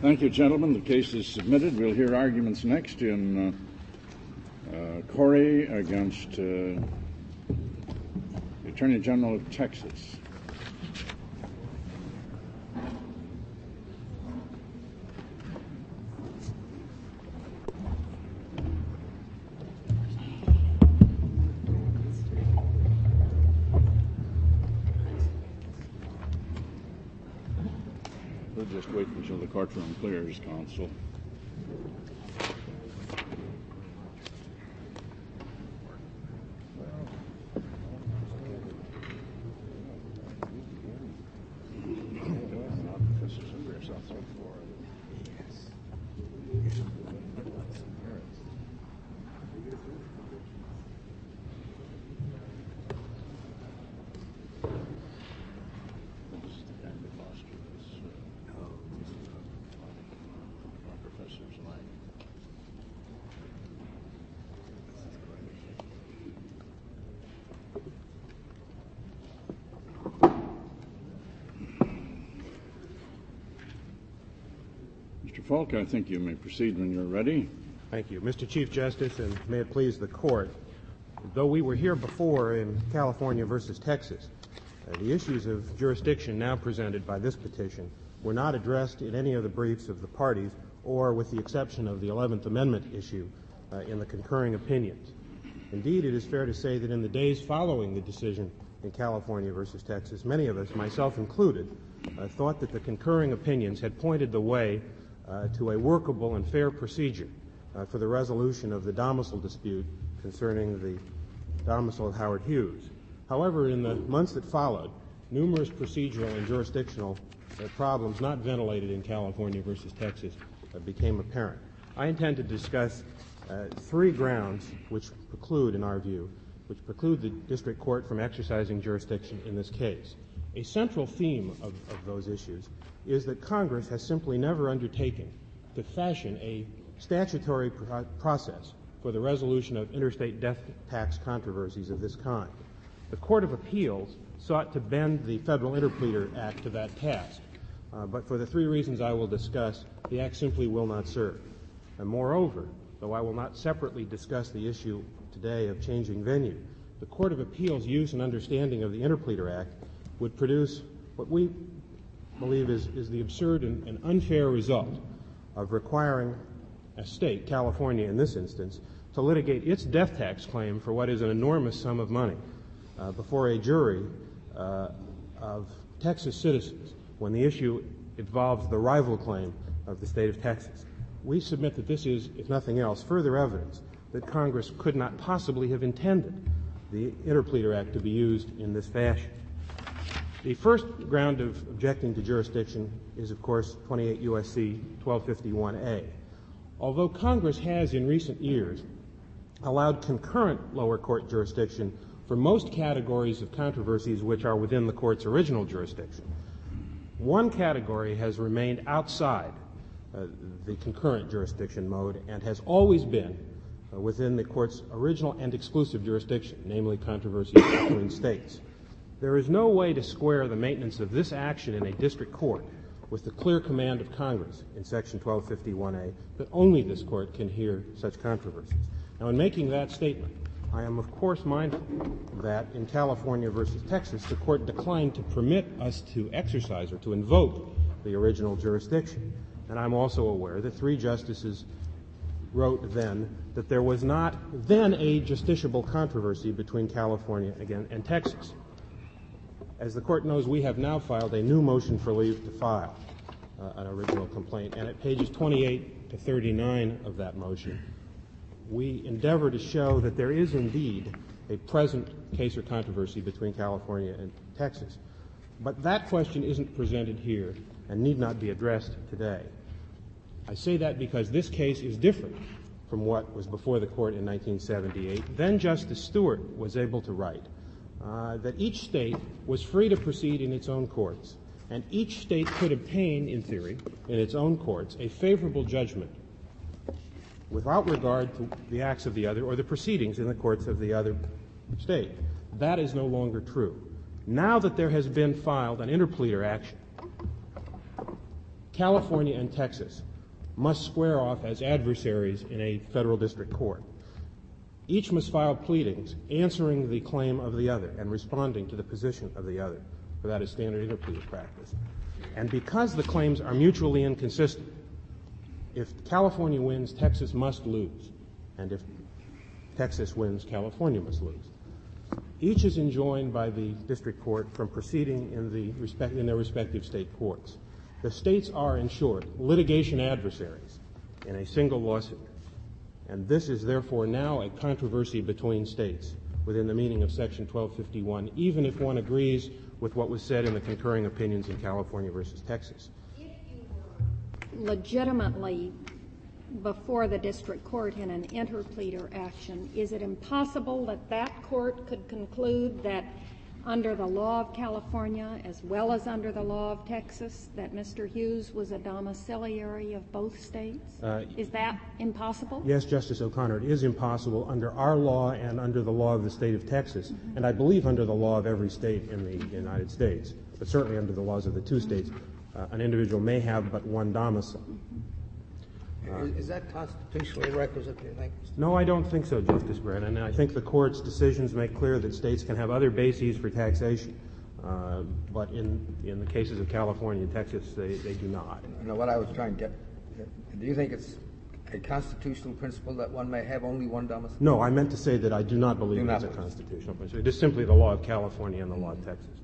Thank you, gentlemen. The case is submitted. We'll hear arguments next in Corey against the Attorney General of Texas. We'll just wait until the courtroom clears, counsel. Mr. Falk, I think you may proceed when you're ready. Thank you. Mr. Chief Justice, and may it please the Court, though we were here before in California versus Texas, the issues of jurisdiction now presented by this petition were not addressed in any of the briefs of the parties, or with the exception of the 11th Amendment issue in the concurring opinions. Indeed, it is fair to say that in the days following the decision in California versus Texas, many of us, myself included, thought that the concurring opinions had pointed the way to a workable and fair procedure for the resolution of the domicile dispute concerning the domicile of Howard Hughes. However, in the months that followed, numerous procedural and jurisdictional problems not ventilated in California versus Texas became apparent. I intend to discuss three grounds which preclude, in our view, the district court from exercising jurisdiction in this case. A central theme of those issues is that Congress has simply never undertaken to fashion a statutory process for the resolution of interstate death tax controversies of this kind. The Court of Appeals sought to bend the Federal Interpleader Act to that task, but for the three reasons I will discuss, the Act simply will not serve. And moreover, though I will not separately discuss the issue today of changing venue, the Court of Appeals' use and understanding of the Interpleader Act would produce what we believe is the absurd and unfair result of requiring a state, California in this instance, to litigate its death tax claim for what is an enormous sum of money before a jury of Texas citizens when the issue involves the rival claim of the state of Texas. We submit that this is, if nothing else, further evidence that Congress could not possibly have intended the Interpleader Act to be used in this fashion. The first ground of objecting to jurisdiction is, of course, 28 U.S.C. 1251A. Although Congress has in recent years allowed concurrent lower court jurisdiction for most categories of controversies which are within the court's original jurisdiction, one category has remained outside the concurrent jurisdiction mode and has always been within the court's original and exclusive jurisdiction, namely controversies between states. There is no way to square the maintenance of this action in a district court with the clear command of Congress in Section 1251A that only this court can hear such controversies. Now, in making that statement, I am, of course, mindful that in California versus Texas, the court declined to permit us to exercise or to invoke the original jurisdiction. And I'm also aware that three justices wrote then that there was not then a justiciable controversy between California and Texas. As the court knows, we have now filed a new motion for leave to file an original complaint, and at pages 28 to 39 of that motion, we endeavor to show that there is indeed a present case or controversy between California and Texas. But that question isn't presented here and need not be addressed today. I say that because this case is different from what was before the court in 1978. Then Justice Stewart was able to write that each state was free to proceed in its own courts, and each state could obtain, in theory, in its own courts, a favorable judgment without regard to the acts of the other or the proceedings in the courts of the other state. That is no longer true. Now that there has been filed an interpleader action California and Texas must square off as adversaries in a federal district court. Each must file pleadings answering the claim of the other and responding to the position of the other, for that is standard interplea practice. And because the claims are mutually inconsistent, if California wins, Texas must lose, and if Texas wins, California must lose. Each is enjoined by the district court from proceeding in their respective state courts. The states are, in short, litigation adversaries in a single lawsuit, and this is therefore now a controversy between states within the meaning of Section 1251, even if one agrees with what was said in the concurring opinions in California versus Texas. If you were legitimately before the district court in an interpleader action, is it impossible that that court could conclude that under the law of California as well as under the law of Texas that Mr. Hughes was a domiciliary of both states? Is that impossible? Yes, Justice O'Connor, it is impossible under our law and under the law of the state of Texas, and I believe under the law of every state in the United States, but certainly under the laws of the two states, an individual may have but one domicile. Is that constitutionally requisite, do you think? No, I don't think so, Justice Brennan. And I think the Court's decisions make clear that states can have other bases for taxation, but in the cases of California and Texas, they do not. No, what I was trying to get, do you think it's a constitutional principle that one may have only one domicile? No, I meant to say that I do not believe it's a constitutional principle. It is simply the law of California and the law of Texas.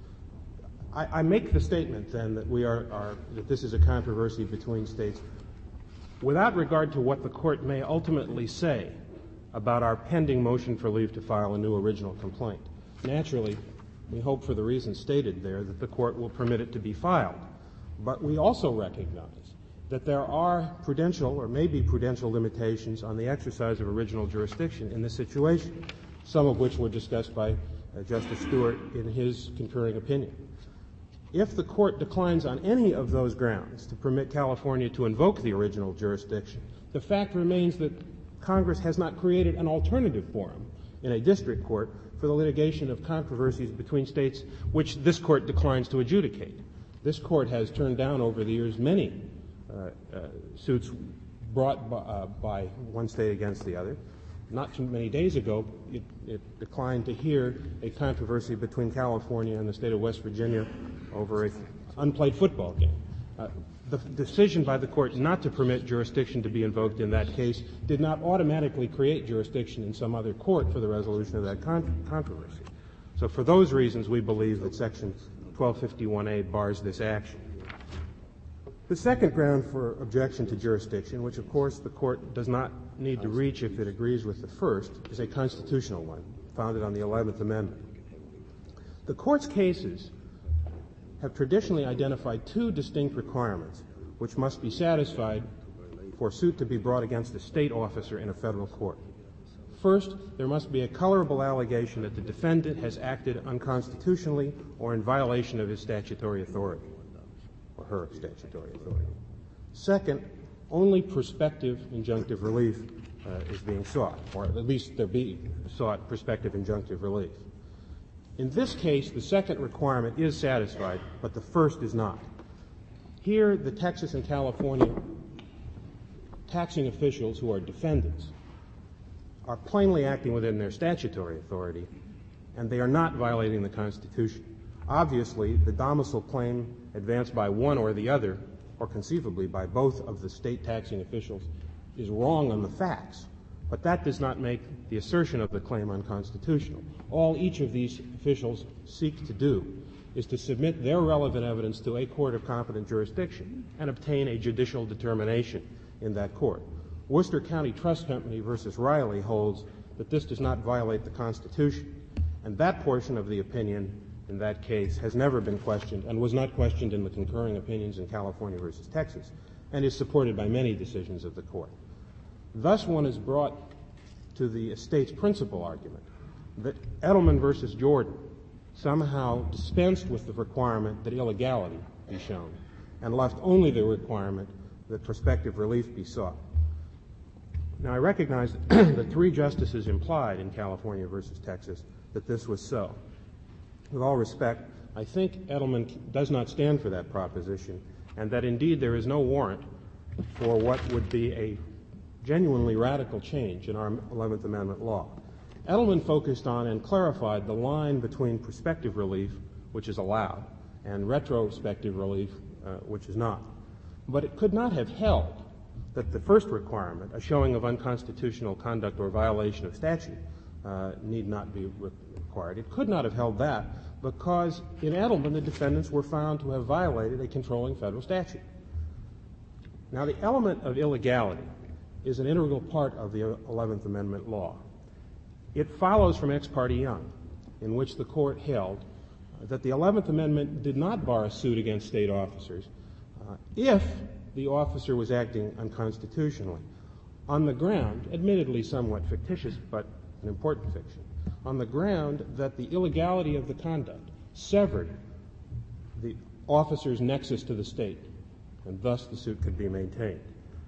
I make the statement, then, that that this is a controversy between states without regard to what the Court may ultimately say about our pending motion for leave to file a new original complaint. Naturally, we hope for the reasons stated there that the Court will permit it to be filed. But we also recognize that there are prudential or may be prudential limitations on the exercise of original jurisdiction in this situation, some of which were discussed by Justice Stewart in his concurring opinion. If the Court declines on any of those grounds to permit California to invoke the original jurisdiction, the fact remains that Congress has not created an alternative forum in a district court for the litigation of controversies between states which this Court declines to adjudicate. This Court has turned down over the years many suits brought by one state against the other. Not too many days ago, it declined to hear a controversy between California and the state of West Virginia over an unplayed football game. The decision by the Court not to permit jurisdiction to be invoked in that case did not automatically create jurisdiction in some other court for the resolution of that controversy. So for those reasons, we believe that Section 1251A bars this action. The second ground for objection to jurisdiction, which of course the Court does not need to reach if it agrees with the first, is a constitutional one, founded on the 11th Amendment. The Court's cases have traditionally identified two distinct requirements which must be satisfied for a suit to be brought against a state officer in a federal court. First, there must be a colorable allegation that the defendant has acted unconstitutionally or in violation of his statutory authority, or her statutory authority. Second, only prospective injunctive relief is being sought, or at least there be sought prospective injunctive relief. In this case, the second requirement is satisfied, but the first is not. Here, the Texas and California taxing officials who are defendants are plainly acting within their statutory authority, and they are not violating the Constitution. Obviously, the domicile claim advanced by one or the other, or conceivably by both of the state taxing officials, is wrong on the facts, but that does not make the assertion of the claim unconstitutional. All each of these officials seek to do is to submit their relevant evidence to a court of competent jurisdiction and obtain a judicial determination in that court. Worcester County Trust Company versus Riley holds that this does not violate the Constitution, and that portion of the opinion in that case has never been questioned and was not questioned in the concurring opinions in California versus Texas, and is supported by many decisions of the court. Thus, one is brought to the state's principal argument that Edelman versus Jordan somehow dispensed with the requirement that illegality be shown and left only the requirement that prospective relief be sought. Now, I recognize that three justices implied in California versus Texas that this was so. With all respect, I think Edelman does not stand for that proposition, and that indeed there is no warrant for what would be a genuinely radical change in our 11th Amendment law. Edelman focused on and clarified the line between prospective relief, which is allowed, and retrospective relief, which is not. But it could not have held that the first requirement, a showing of unconstitutional conduct or violation of statute, need not be required. It could not have held that because in Edelman the defendants were found to have violated a controlling federal statute. Now, the element of illegality is an integral part of the 11th Amendment law. It follows from Ex parte Young, in which the court held that the 11th Amendment did not bar a suit against state officers if the officer was acting unconstitutionally, on the ground, admittedly somewhat fictitious but an important fiction, on the ground that the illegality of the conduct severed the officer's nexus to the state, and thus the suit could be maintained.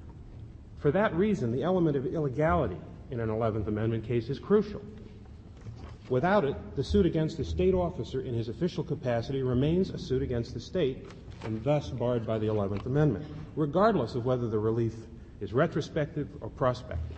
For that reason, the element of illegality in an 11th Amendment case is crucial. Without it, the suit against a state officer in his official capacity remains a suit against the state and thus barred by the 11th Amendment, regardless of whether the relief is retrospective or prospective.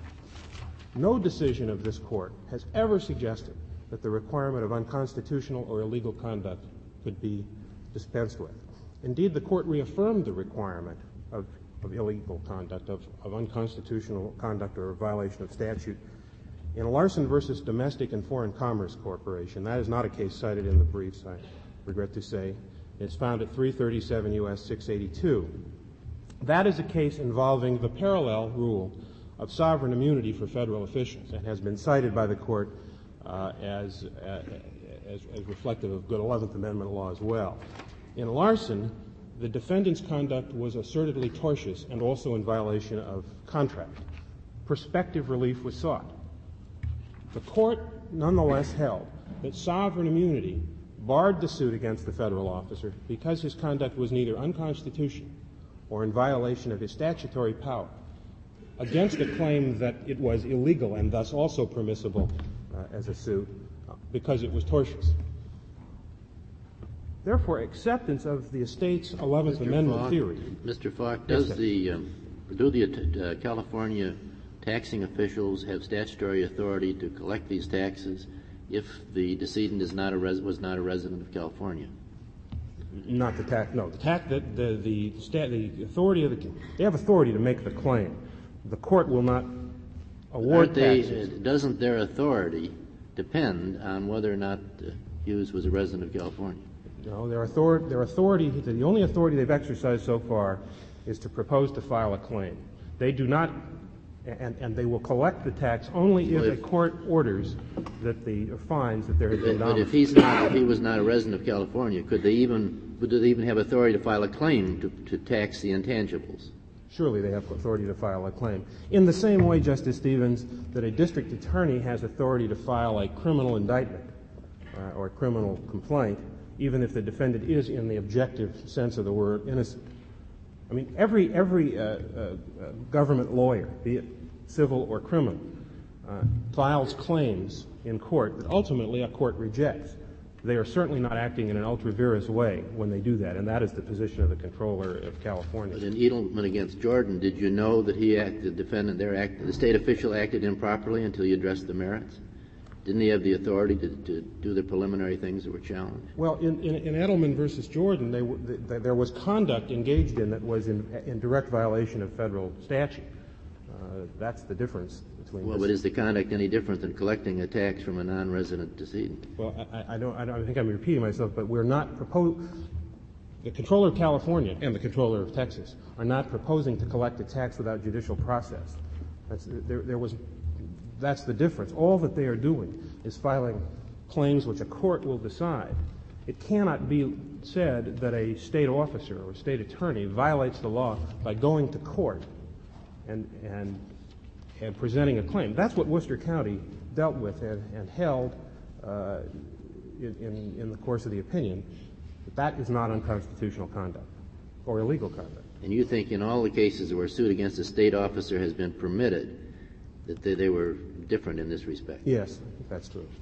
No decision of this court has ever suggested that the requirement of unconstitutional or illegal conduct could be dispensed with. Indeed, the court reaffirmed the requirement of illegal conduct, of unconstitutional conduct or violation of statute in Larson versus Domestic and Foreign Commerce Corporation. That is not a case cited in the briefs, I regret to say. It's found at 337 U.S. 682. That is a case involving the parallel rule of sovereign immunity for federal officials and has been cited by the court as reflective of good 11th Amendment law as well. In Larson, the defendant's conduct was assertedly tortious and also in violation of contract. Prospective relief was sought. The court nonetheless held that sovereign immunity barred the suit against the federal officer because his conduct was neither unconstitutional or in violation of his statutory power, against a claim that it was illegal and thus also permissible as a suit because it was tortious. Therefore, acceptance of the estate's 11th Amendment theory. Mr. Falk, do the California taxing officials have statutory authority to collect these taxes if the decedent was not a resident of California? Not the tax. No, the authority of they have authority to make the claim. The court will not award taxes. Doesn't their authority depend on whether or not Hughes was a resident of California? No, their authority, the only authority they've exercised so far is to propose to file a claim. They do not, and they will collect the tax only if a court orders that finds that there has been But if he was not a resident of California, would they even have authority to file a claim to tax the intangibles? Surely they have authority to file a claim. In the same way, Justice Stevens, that a district attorney has authority to file a criminal indictment or a criminal complaint, even if the defendant is, in the objective sense of the word, innocent. I mean, every government lawyer, be it civil or criminal, files claims in court that ultimately a court rejects. They are certainly not acting in an ultra vires way when they do that, and that is the position of the Comptroller of California. But in Edelman against Jordan, did you know that the defendant there the state official acted improperly until you addressed the merits? Didn't he have the authority to do the preliminary things that were challenged? Well, in Edelman versus Jordan, there was conduct engaged in that was in direct violation of federal statute. That's the difference between. Well, but is the conduct any different than collecting a tax from a non-resident decedent? Well, I think I'm repeating myself, but we're not the Comptroller of California and the Comptroller of Texas are not proposing to collect a tax without judicial process. That's the difference. All that they are doing is filing claims which a court will decide. It cannot be said that a state officer or a state attorney violates the law by going to court and presenting a claim. That's what Worcester County dealt with and held in the course of the opinion. That is not unconstitutional conduct or illegal conduct. And you think in all the cases where a suit against a state officer has been permitted that they were different in this respect? Yes, I think that's true.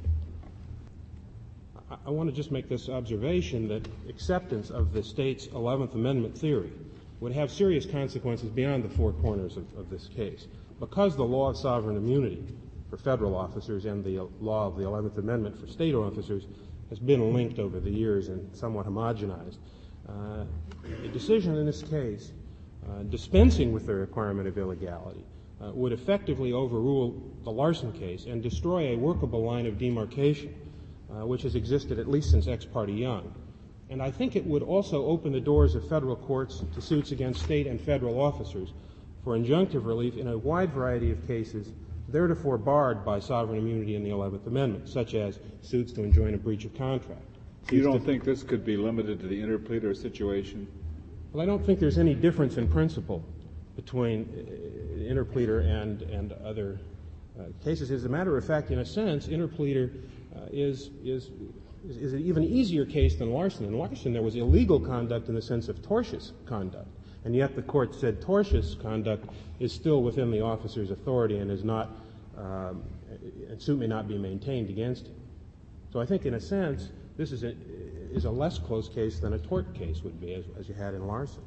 I want to just make this observation that acceptance of the state's 11th Amendment theory would have serious consequences beyond the four corners of this case. Because the law of sovereign immunity for federal officers and the law of the 11th Amendment for state officers has been linked over the years and somewhat homogenized, a decision in this case dispensing with the requirement of illegality would effectively overrule the Larson case and destroy a workable line of demarcation which has existed at least since Ex parte Young. And I think it would also open the doors of federal courts to suits against state and federal officers for injunctive relief in a wide variety of cases theretofore barred by sovereign immunity in the 11th Amendment, such as suits to enjoin a breach of contract. You don't think this could be limited to the interpleader situation? Well, I don't think there's any difference in principle between interpleader and other cases. As a matter of fact, in a sense, interpleader is an even easier case than Larson. In Larson, there was illegal conduct in the sense of tortious conduct, and yet the court said tortious conduct is still within the officer's authority and is not, and suit may not be maintained against him. So I think, in a sense, this is a less close case than a tort case would be, as you had in Larson.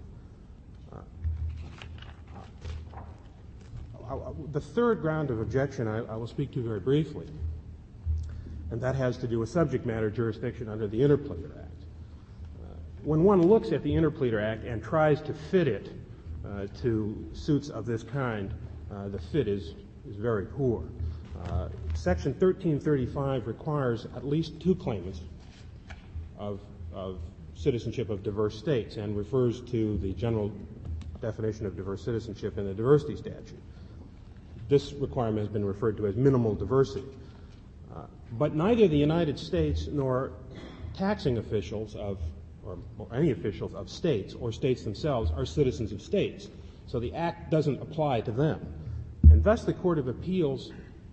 The third ground of objection I will speak to very briefly, and that has to do with subject matter jurisdiction under the Interpleader Act. When one looks at the Interpleader Act and tries to fit it to suits of this kind, the fit is very poor. Section 1335 requires at least two claimants of citizenship of diverse states and refers to the general definition of diverse citizenship in the diversity statute. This requirement has been referred to as minimal diversity. But neither the United States nor taxing officials or any officials of states or states themselves are citizens of states. So the Act doesn't apply to them. And thus the Court of Appeals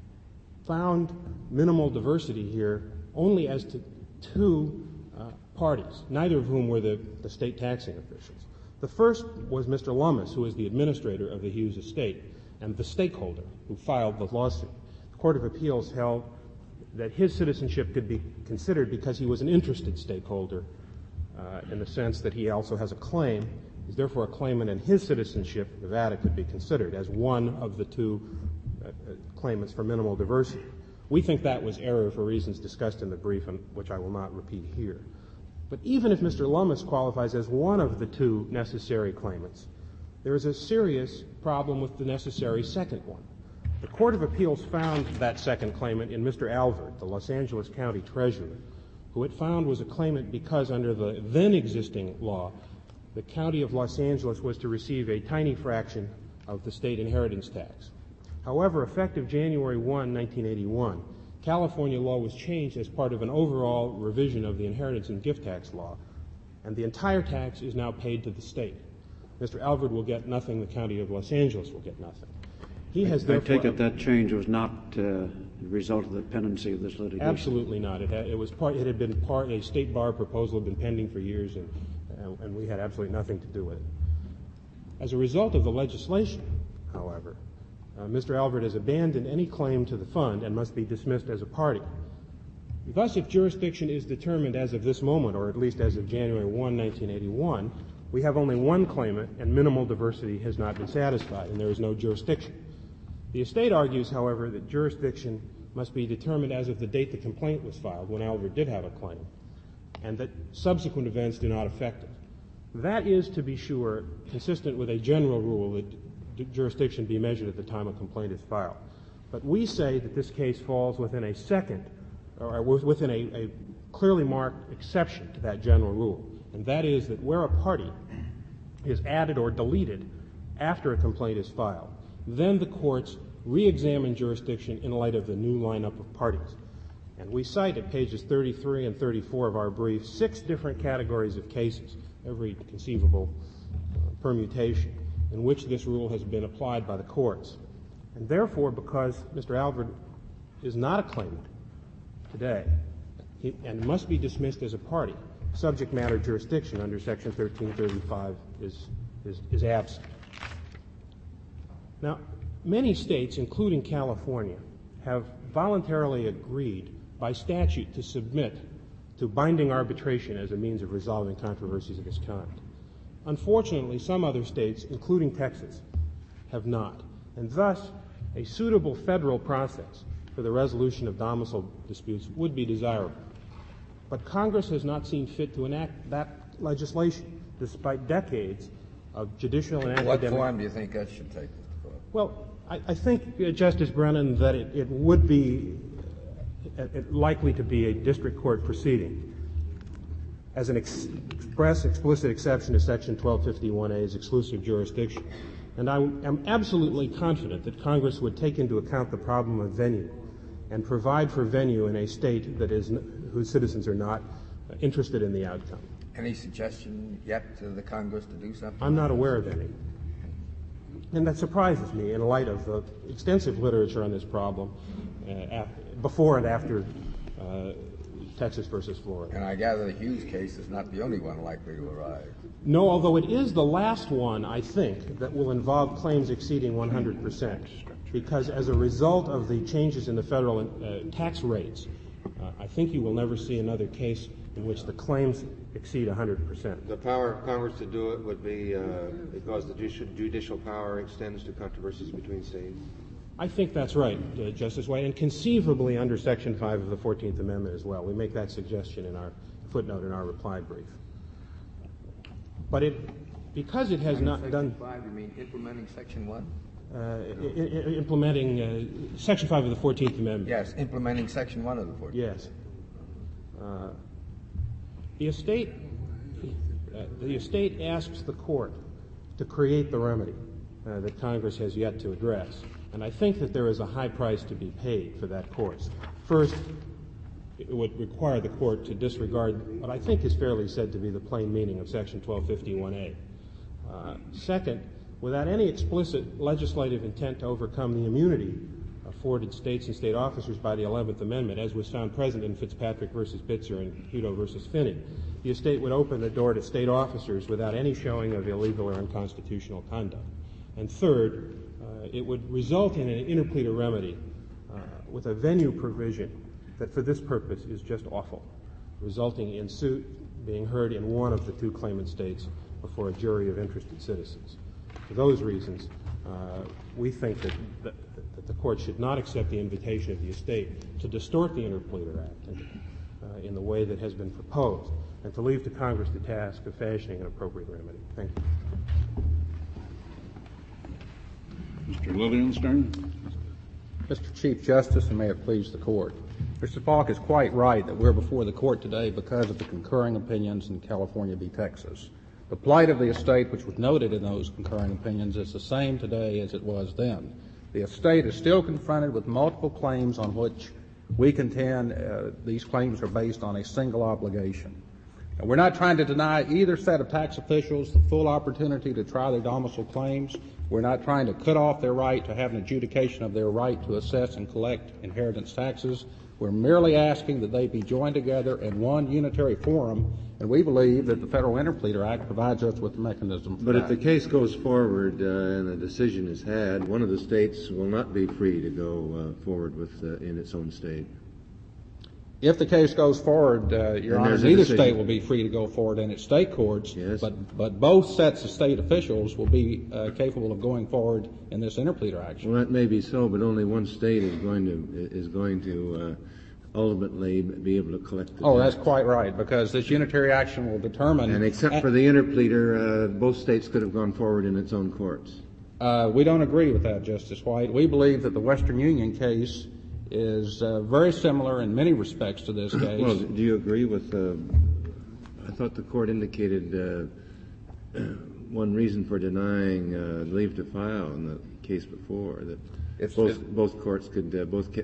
found minimal diversity here only as to two parties, neither of whom were the state taxing officials. The first was Mr. Lummis, who was the administrator of the Hughes estate and the stakeholder who filed the lawsuit. The Court of Appeals held that his citizenship could be considered because he was an interested stakeholder in the sense that he also has a claim. He's therefore a claimant, and his citizenship, Nevada, could be considered as one of the two claimants for minimal diversity. We think that was error for reasons discussed in the brief, which I will not repeat here. But even if Mr. Lummis qualifies as one of the two necessary claimants, there is a serious problem with the necessary second one. The Court of Appeals found that second claimant in Mr. Alvord, the Los Angeles County Treasurer, who it found was a claimant because under the then existing law, the County of Los Angeles was to receive a tiny fraction of the state inheritance tax. However, effective January 1, 1981, California law was changed as part of an overall revision of the inheritance and gift tax law, and the entire tax is now paid to the state. Mr. Alvord will get nothing, the County of Los Angeles will get nothing. He has I take it that change was not the result of the pendency of this litigation? Absolutely not. It had been part, a state bar proposal had been pending for years, and we had absolutely nothing to do with it. As a result of the legislation, however, Mr. Alvord has abandoned any claim to the fund and must be dismissed as a party. Thus, if jurisdiction is determined as of this moment, or at least as of January 1, 1981, we have only one claimant, and minimal diversity has not been satisfied, and there is no jurisdiction. The estate argues, however, that jurisdiction must be determined as of the date the complaint was filed, when Alvord did have a claim, and that subsequent events do not affect it. That is, to be sure, consistent with a general rule that jurisdiction be measured at the time a complaint is filed. But we say that this case falls within a second, or within a clearly marked exception to that general rule, and that is that where a party is added or deleted after a complaint is filed, then the courts re-examine jurisdiction in light of the new lineup of parties. And we cite at pages 33 and 34 of our brief 6 different categories of cases, every conceivable permutation, in which this rule has been applied by the courts. And therefore, because Mr. Alvord is not a claimant today and must be dismissed as a party, subject matter jurisdiction under Section 1335 is absent. Now, many states, including California, have voluntarily agreed by statute to submit to binding arbitration as a means of resolving controversies of this kind. Unfortunately, some other states, including Texas, have not, and thus a suitable federal process for the resolution of domicile disputes would be desirable. But Congress has not seen fit to enact that legislation, despite decades of judicial and What academic... form do you think that should take? Well, I think, Justice Brennan, that it would be likely to be a district court proceeding as an explicit exception to Section 1251A's exclusive jurisdiction. And I am absolutely confident that Congress would take into account the problem of venue and provide for venue in a state that whose citizens are not interested in the outcome. Any suggestion yet to the Congress to do something? I'm not aware of any. And that surprises me in light of the extensive literature on this problem before and after Texas versus Florida. And I gather the Hughes case is not the only one likely to arise. No, although it is the last one, I think, that will involve claims exceeding 100%. Because as a result of the changes in the federal tax rates, I think you will never see another case in which the claims exceed 100%. The power of Congress to do it would be because the judicial power extends to controversies between states? I think that's right, Justice White, and conceivably under Section 5 of the 14th Amendment as well. We make that suggestion in our footnote in our reply brief. But because it has not done... Section 5, you mean implementing Section 1? Implementing Section 5 of the 14th Amendment. Yes, implementing Section 1 of the 14th. Yes. The estate asks the court to create the remedy that Congress has yet to address. And I think that there is a high price to be paid for that course. First, it would require the court to disregard what I think is fairly said to be the plain meaning of Section 1251A. Second, without any explicit legislative intent to overcome the immunity afforded states and state officers by the 11th Amendment, as was found present in Fitzpatrick versus Bitzer and Hutto versus Finney, the estate would open the door to state officers without any showing of illegal or unconstitutional conduct. And third, it would result in an interpleader remedy with a venue provision that for this purpose is just awful, resulting in suit being heard in one of the two claimant states before a jury of interested citizens. For those reasons, we think that the court should not accept the invitation of the estate to distort the Interpleader Act in the way that has been proposed, and to leave to Congress the task of fashioning an appropriate remedy. Thank you. Mr. Lilienstern. Mr. Chief Justice, and may it please the Court. Mr. Falk is quite right that we're before the Court today because of the concurring opinions in California v. Texas. The plight of the estate, which was noted in those concurring opinions, is the same today as it was then. The estate is still confronted with multiple claims on which we contend these claims are based on a single obligation. And we're not trying to deny either set of tax officials the full opportunity to try their domicile claims. We're not trying to cut off their right to have an adjudication of their right to assess and collect inheritance taxes. We're merely asking that they be joined together in one unitary forum, and we believe that the Federal Interpleader Act provides us with the mechanism for But that. if the case goes forward and a decision is had, one of the states will not be free to go forward with in its own state. If the case goes forward, Your Honor, there's a neither decision. state will be free to go forward in its state courts, Yes. but both sets of state officials will be capable of going forward in this interpleader action. Well, that may be so, but only one state is going to ultimately be able to collect the Oh, tax. that's quite right, because this unitary action will determine... And except for the interpleader, both states could have gone forward in its own courts. We don't agree with that, Justice White. We believe that the Western Union case is very similar in many respects to this case. Well, do you agree with I thought the court indicated one reason for denying leave to file in the case before, that both courts could,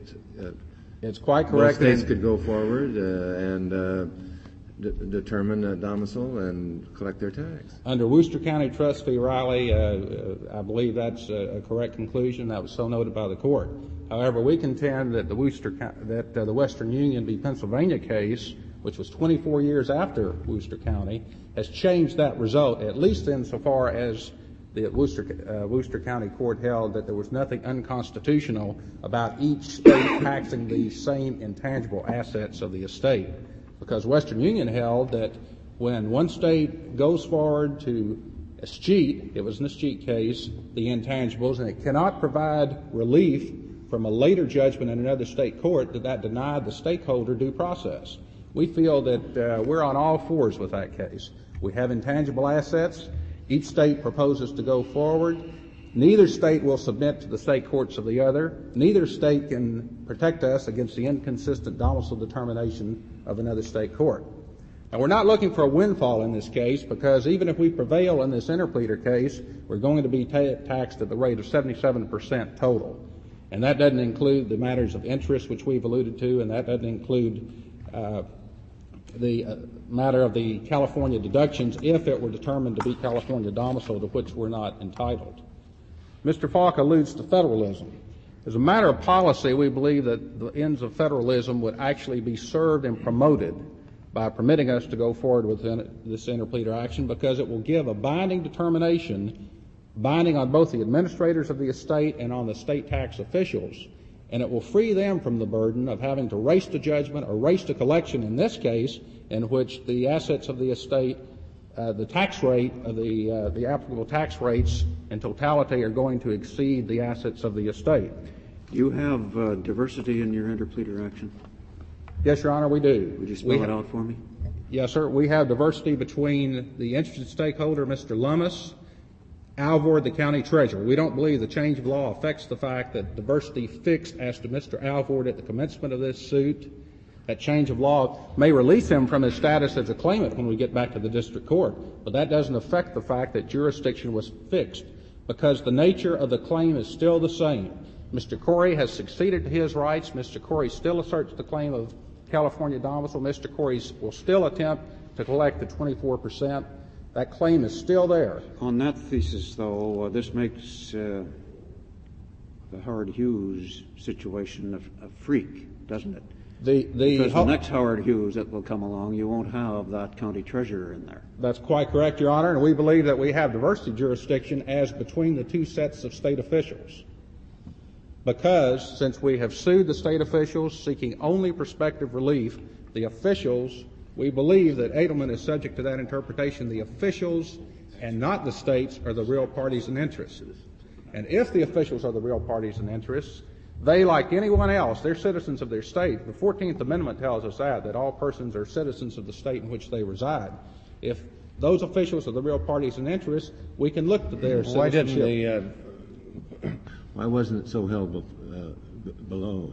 it's quite both correct. states could go forward and determine a domicile and collect their tax. Under Worcester County Trust v. Riley, I believe that's a correct conclusion. That was so noted by the court. However, we contend that the Western Union v. Pennsylvania case, which was 24 years after Worcester County, has changed that result, at least insofar as the Worcester County court held that there was nothing unconstitutional about each state taxing the same intangible assets of the estate. Because Western Union held that When one state goes forward to escheat, it was an escheat case, the intangibles, and it cannot provide relief from a later judgment in another state court, that denied the stakeholder due process. We feel that we're on all fours with that case. We have intangible assets. Each state proposes to go forward. Neither state will submit to the state courts of the other. Neither state can protect us against the inconsistent domicile determination of another state court. Now, we're not looking for a windfall in this case, because even if we prevail in this interpleader case, we're going to be taxed at the rate of 77% total. And that doesn't include the matters of interest, which we've alluded to, and that doesn't include the matter of the California deductions if it were determined to be California domicile, to which we're not entitled. Mr. Falk alludes to federalism. As a matter of policy, we believe that the ends of federalism would actually be served and promoted by permitting us to go forward with this interpleader action, because it will give a binding determination, binding on both the administrators of the estate and on the state tax officials, and it will free them from the burden of having to race to judgment or race to collection in this case, in which the assets of the estate, the tax rate of the applicable tax rates in totality are going to exceed the assets of the estate. Do you have diversity in your interpleader action? Yes, Your Honor, we do. Would you spell it out for me? Yes, sir. We have diversity between the interested stakeholder, Mr. Lummis, Alvord, the county treasurer. We don't believe the change of law affects the fact that diversity fixed as to Mr. Alvord at the commencement of this suit. That change of law may release him from his status as a claimant when we get back to the district court, but that doesn't affect the fact that jurisdiction was fixed, because the nature of the claim is still the same. Mr. Corey has succeeded to his rights. Mr. Corey still asserts the claim of California domicile. Mr. Corey will still attempt to collect the 24%. That claim is still there. On that thesis, though, this makes the Howard Hughes situation a freak, doesn't it? Because the next Howard Hughes that will come along, you won't have that county treasurer in there. That's quite correct, Your Honor, and we believe that we have diversity jurisdiction as between the two sets of state officials. Because since we have sued the state officials seeking only prospective relief, the officials, we believe that Edelman is subject to that interpretation. The officials and not the states are the real parties in interest. And if the officials are the real parties in interest, they, like anyone else, they're citizens of their state. The 14th Amendment tells us that all persons are citizens of the state in which they reside. If those officials are the real parties in interest, we can look at their citizenship. Why wasn't it so held below?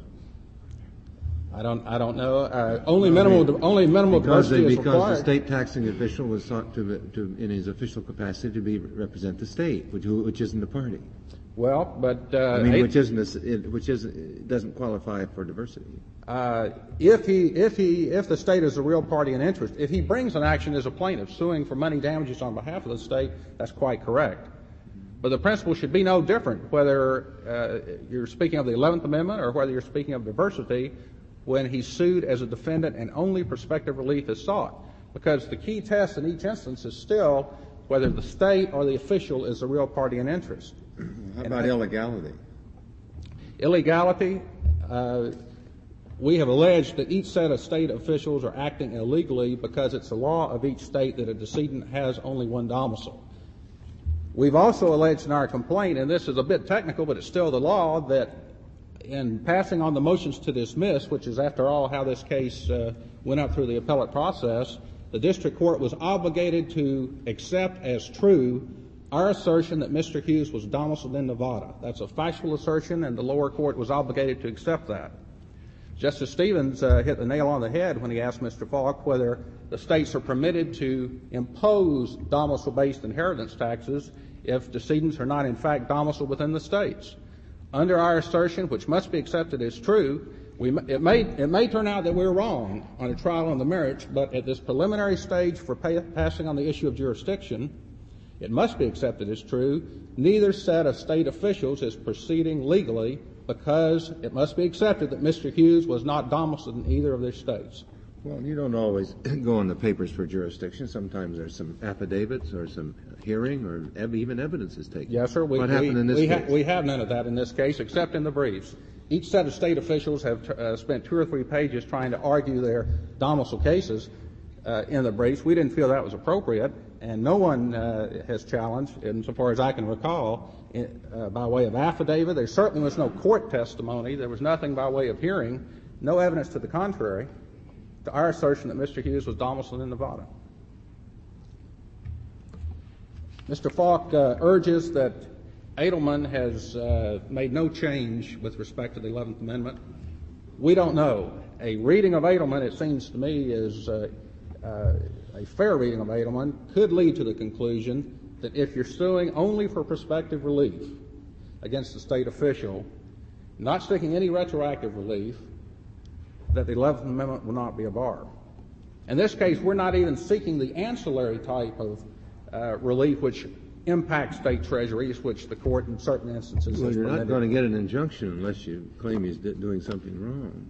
I don't know. Only minimal diversity is required. Because the state taxing official was sought to in his official capacity to represent the state, which isn't a party. Well, but which doesn't qualify for diversity. If the state is a real party in interest, if he brings an action as a plaintiff suing for money damages on behalf of the state, that's quite correct. But the principle should be no different whether you're speaking of the 11th Amendment or whether you're speaking of diversity when he's sued as a defendant and only prospective relief is sought. Because the key test in each instance is still whether the state or the official is a real party in interest. How about illegality? Illegality, we have alleged that each set of state officials are acting illegally because it's the law of each state that a decedent has only one domicile. We've also alleged in our complaint, and this is a bit technical, but it's still the law, that in passing on the motions to dismiss, which is after all how this case went up through the appellate process, the district court was obligated to accept as true our assertion that Mr. Hughes was domiciled in Nevada. That's a factual assertion, and the lower court was obligated to accept that. Justice Stevens hit the nail on the head when he asked Mr. Falk whether the states are permitted to impose domicile-based inheritance taxes if decedents are not in fact domiciled within the states. Under our assertion, which must be accepted as true, it may turn out that we're wrong on a trial on the merits, but at this preliminary stage for passing on the issue of jurisdiction, it must be accepted as true. Neither set of state officials is proceeding legally because it must be accepted that Mr. Hughes was not domiciled in either of their states. Well, you don't always go on the papers for jurisdiction. Sometimes there's some affidavits or some hearing or even evidence is taken. Yes, sir. What happened in this case? We have none of that in this case except in the briefs. Each set of state officials have spent 2 or 3 pages trying to argue their domicile cases. in the briefs. We didn't feel that was appropriate, and no one has challenged, insofar as I can recall, by way of affidavit. There certainly was no court testimony. There was nothing by way of hearing, no evidence to the contrary, to our assertion that Mr. Hughes was domiciled in Nevada. Mr. Falk urges that Edelman has made no change with respect to the 11th Amendment. We don't know. A reading of Edelman, it seems to me, is a fair reading of Edelman, could lead to the conclusion that if you're suing only for prospective relief against a state official, not seeking any retroactive relief, that the 11th Amendment will not be a bar. In this case, we're not even seeking the ancillary type of relief which impacts state treasuries, which the court in certain instances well, has you're permitted. not going to get an injunction unless you claim he's doing something wrong.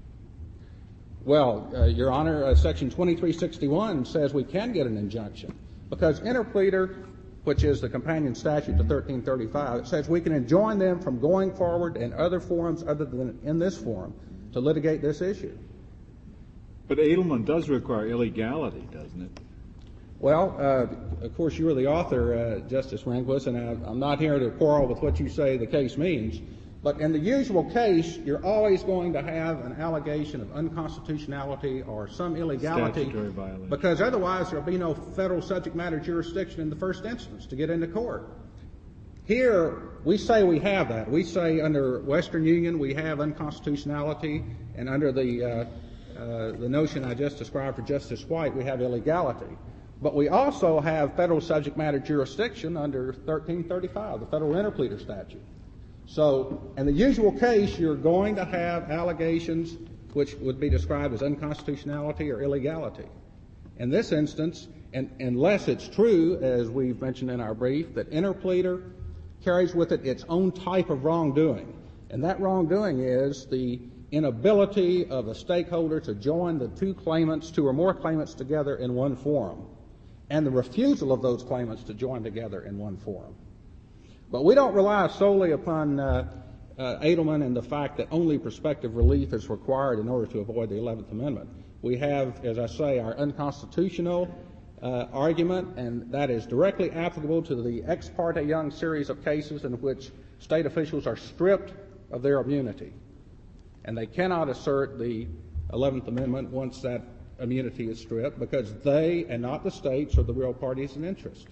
Well, Your Honor, Section 2361 says we can get an injunction because interpleader, which is the companion statute to 1335, it says we can enjoin them from going forward in other forums other than in this forum to litigate this issue. But Edelman does require illegality, doesn't it? Well, of course, you are the author, Justice Rehnquist, and I'm not here to quarrel with what you say the case means. But in the usual case, you're always going to have an allegation of unconstitutionality or some illegality, statutory violation, because otherwise there will be no federal subject matter jurisdiction in the first instance to get into court. Here, we say we have that. We say under Western Union we have unconstitutionality, and under the notion I just described for Justice White, we have illegality. But we also have federal subject matter jurisdiction under 1335, the federal interpleader statute. So, in the usual case, you're going to have allegations which would be described as unconstitutionality or illegality. In this instance, and unless it's true, as we've mentioned in our brief, that interpleader carries with it its own type of wrongdoing. And that wrongdoing is the inability of a stakeholder to join the two or more claimants together in one forum, and the refusal of those claimants to join together in one forum. But we don't rely solely upon Edelman and the fact that only prospective relief is required in order to avoid the 11th Amendment. We have, as I say, our unconstitutional argument, and that is directly applicable to the Ex parte Young series of cases in which state officials are stripped of their immunity. And they cannot assert the 11th Amendment once that immunity is stripped because they and not the states are the real parties in interest.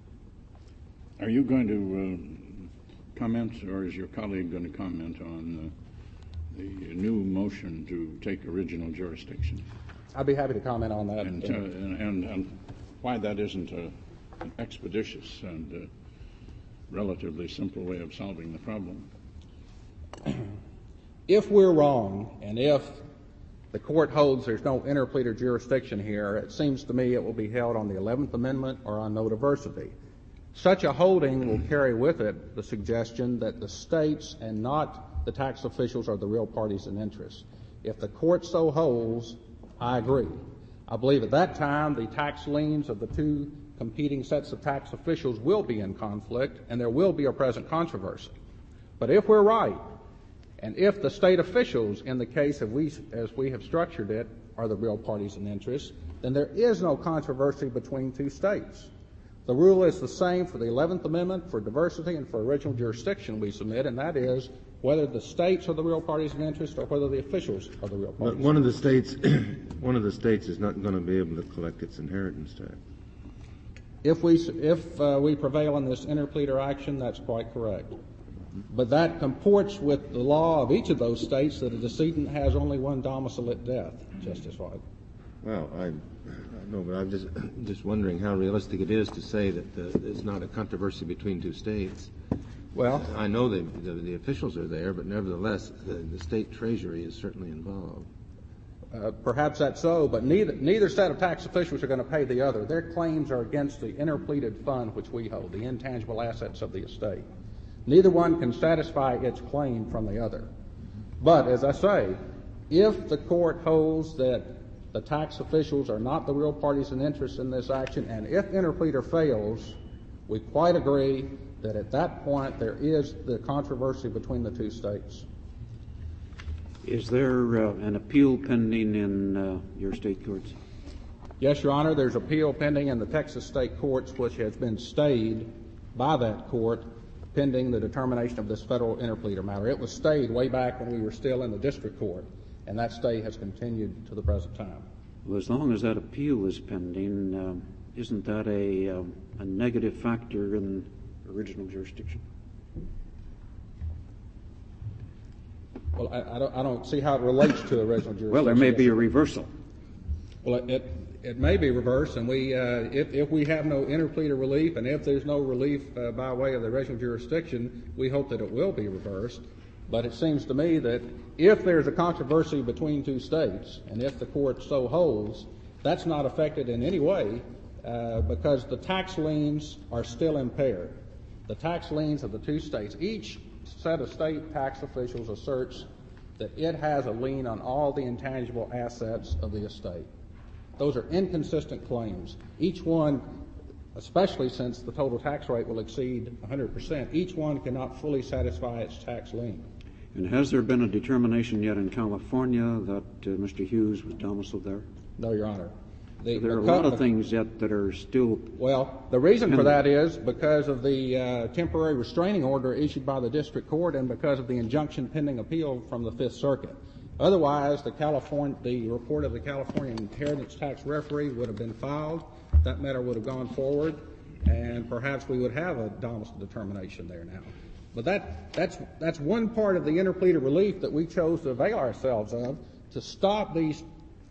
Are you going to comment, or is your colleague going to comment on the new motion to take original jurisdiction? I'd be happy to comment on that. And why that isn't an expeditious and relatively simple way of solving the problem. If we're wrong, and if the court holds there's no interpleader jurisdiction here, it seems to me it will be held on the 11th Amendment or on no diversity. Such a holding will carry with it the suggestion that the states and not the tax officials are the real parties in interest. If the court so holds, I agree. I believe at that time the tax liens of the two competing sets of tax officials will be in conflict and there will be a present controversy. But if we're right, and if the state officials in the case as we have structured it are the real parties in interest, then there is no controversy between two states. The rule is the same for the 11th Amendment, for diversity, and for original jurisdiction we submit, and that is whether the states are the real parties in interest or whether the officials are the real parties. But one of the states is not going to be able to collect its inheritance tax. If we prevail in this interpleader action, that's quite correct. But that comports with the law of each of those states that a decedent has only one domicile at death, Justice White. Well, I know, but I'm just wondering how realistic it is to say that it's not a controversy between two states. Well, I know the officials are there, but nevertheless, the state treasury is certainly involved. Perhaps that's so, but neither set of tax officials are going to pay the other. Their claims are against the interpleaded fund which we hold, the intangible assets of the estate. Neither one can satisfy its claim from the other. But, as I say, if the court holds that the tax officials are not the real parties in interest in this action, and if interpleader fails, we quite agree that at that point there is the controversy between the two states. Is there an appeal pending in your state courts? Yes, Your Honor, there's appeal pending in the Texas state courts, which has been stayed by that court pending the determination of this federal interpleader matter. It was stayed way back when we were still in the district court, and that stay has continued to the present time. Well, as long as that appeal is pending, isn't that a negative factor in original jurisdiction? Well, I don't see how it relates to original jurisdiction. Well, there may be a reversal. Well, it may be reversed, and if we have no interpleader relief, and if there's no relief by way of the original jurisdiction, we hope that it will be reversed. But it seems to me that if there's a controversy between two states, and if the court so holds, that's not affected in any way because the tax liens are still impaired. The tax liens of the two states, each set of state tax officials asserts that it has a lien on all the intangible assets of the estate. Those are inconsistent claims. Each one, especially since the total tax rate will exceed 100%, each one cannot fully satisfy its tax lien. And has there been a determination yet in California that Mr. Hughes was domiciled there? No, Your Honor. So there are a lot of things yet that are still... Well, the reason for that is because of the temporary restraining order issued by the district court and because of the injunction pending appeal from the Fifth Circuit. Otherwise, the report of the California Inheritance Tax Referee would have been filed. That matter would have gone forward, and perhaps we would have a domicile determination there now. But that's one part of the interpleader relief that we chose to avail ourselves of to stop these.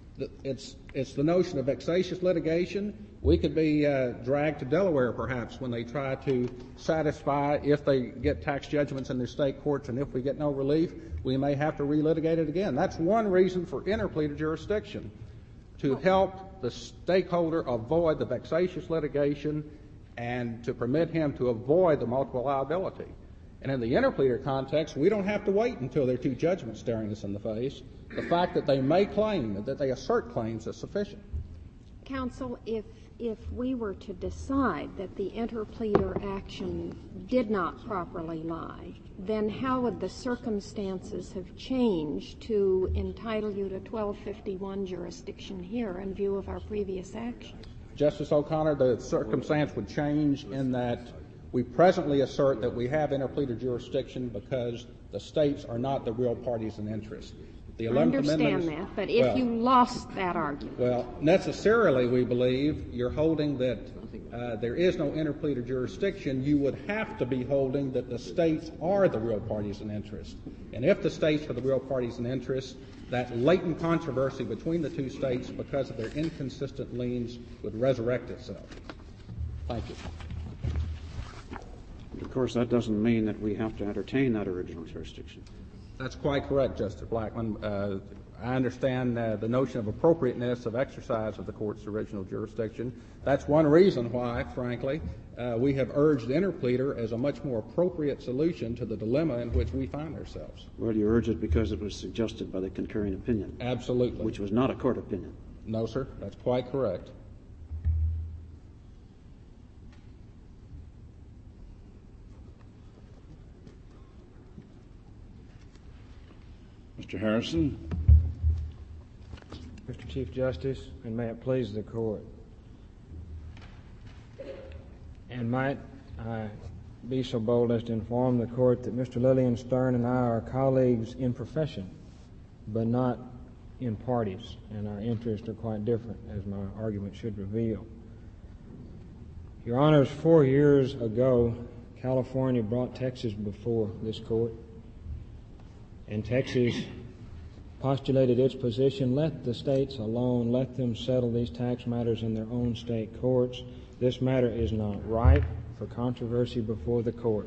It's the notion of vexatious litigation. We could be dragged to Delaware, perhaps, when they try to satisfy if they get tax judgments in their state courts, and if we get no relief, we may have to relitigate it again. That's one reason for interpleader jurisdiction, to help the stakeholder avoid the vexatious litigation and to permit him to avoid the multiple liability. And in the interpleader context, we don't have to wait until there are two judgments staring us in the face. The fact that they may claim, that they assert claims, is sufficient. Counsel, if we were to decide that the interpleader action did not properly lie, then how would the circumstances have changed to entitle you to 1251 jurisdiction here in view of our previous action? Justice O'Connor, the circumstance would change in that we presently assert that we have interpleader jurisdiction because the states are not the real parties in interest. I understand that, but if you lost that argument. Well, necessarily, we believe, you're holding that there is no interpleader jurisdiction. You would have to be holding that the states are the real parties in interest. And if the states are the real parties in interest, that latent controversy between the two states because of their inconsistent liens would resurrect itself. Thank you. Of course, that doesn't mean that we have to entertain that original jurisdiction. That's quite correct, Justice Blackmun. I understand the notion of appropriateness of exercise of the court's original jurisdiction. That's one reason why, frankly, we have urged interpleader as a much more appropriate solution to the dilemma in which we find ourselves. Well, you urge it because it was suggested by the concurring opinion. Absolutely. Which was not a court opinion. No, sir. That's quite correct. Mr. Harrison. Mr. Chief Justice, and may it please the court. And might I be so bold as to inform the court that Mr. Lillian Stern and I are colleagues in profession, but not in parties, and our interests are quite different, as my argument should reveal. Your Honors, 4 years ago, California brought Texas before this court, and Texas postulated its position, let the states alone, let them settle these tax matters in their own state courts. This matter is not ripe for controversy before the court.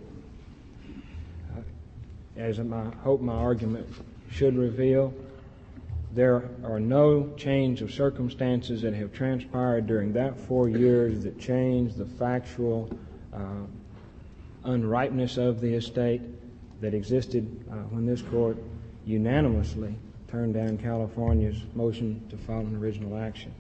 As I hope my argument should reveal, there are no change of circumstances that have transpired during that 4 years that change the factual unripeness of the estate that existed when this court unanimously turned down California's motion to file an original action.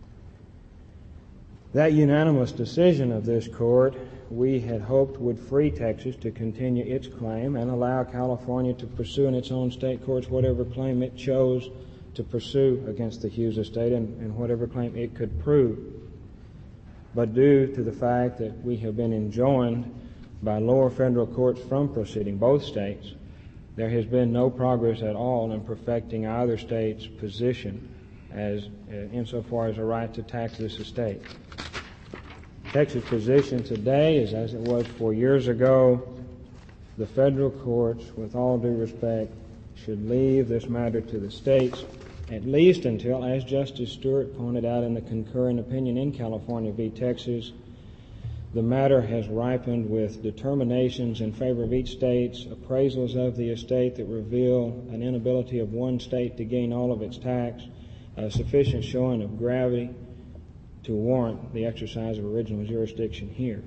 That unanimous decision of this court, we had hoped would free Texas to continue its claim and allow California to pursue in its own state courts whatever claim it chose to pursue against the Hughes estate and whatever claim it could prove. But due to the fact that we have been enjoined by lower federal courts from proceeding, both states, there has been no progress at all in perfecting either state's position as insofar as a right to tax this estate. Texas' position today is as it was 4 years ago. The federal courts, with all due respect, should leave this matter to the states, at least until, as Justice Stewart pointed out in the concurring opinion in California v. Texas, the matter has ripened with determinations in favor of each state's appraisals of the estate that reveal an inability of one state to gain all of its tax, a sufficient showing of gravity to warrant the exercise of original jurisdiction here.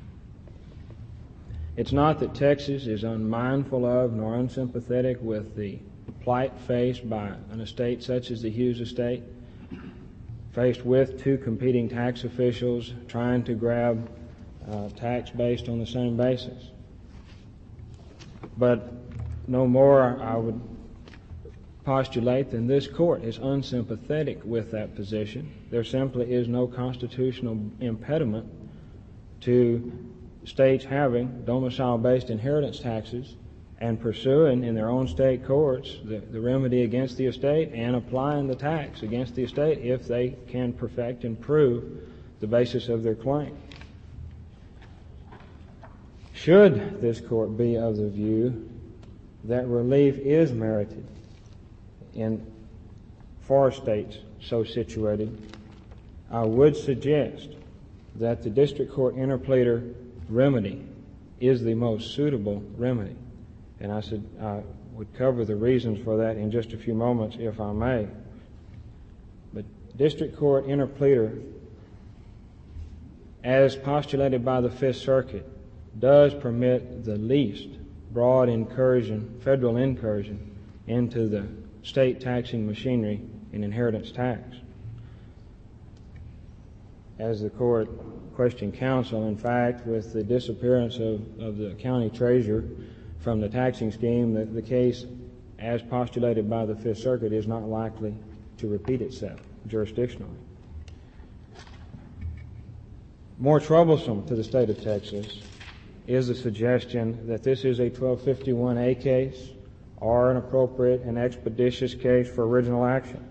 It's not that Texas is unmindful of nor unsympathetic with the plight faced by an estate such as the Hughes estate, faced with two competing tax officials trying to grab tax based on the same basis. But no more, I would postulate, than this court is unsympathetic with that position. There simply is no constitutional impediment to states having domicile-based inheritance taxes and pursuing in their own state courts the remedy against the estate and applying the tax against the estate if they can perfect and prove the basis of their claim. Should this court be of the view that relief is merited for states so situated, I would suggest that the district court interpleader remedy is the most suitable remedy. And I would cover the reasons for that in just a few moments, if I may. But district court interpleader, as postulated by the Fifth Circuit, does permit the least broad incursion, federal incursion, into the state taxing machinery in inheritance tax. As the court questioned counsel, in fact, with the disappearance of the county treasurer from the taxing scheme, the case, as postulated by the Fifth Circuit, is not likely to repeat itself jurisdictionally. More troublesome to the state of Texas is the suggestion that this is a 1251A case or an appropriate and expeditious case for original action.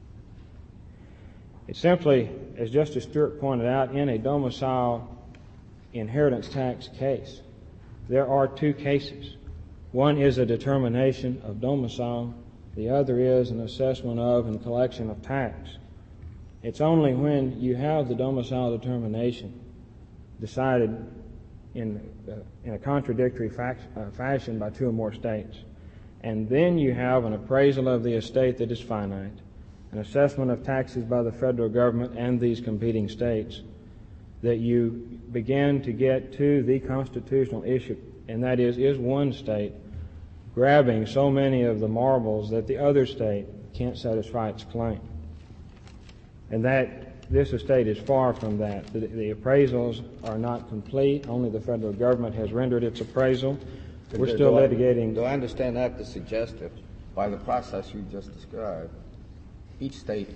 It's simply, as Justice Stewart pointed out, in a domicile inheritance tax case, there are two cases. One is a determination of domicile. The other is an assessment of and collection of tax. It's only when you have the domicile determination decided in a contradictory fashion by two or more states, and then you have an appraisal of the estate that is finite, an assessment of taxes by the federal government and these competing states, that you begin to get to the constitutional issue, and that is one state grabbing so many of the marbles that the other state can't satisfy its claim? And that this estate is far from that. The appraisals are not complete. Only the federal government has rendered its appraisal. We're still litigating. Do I understand that to suggest that by the process you just described, each state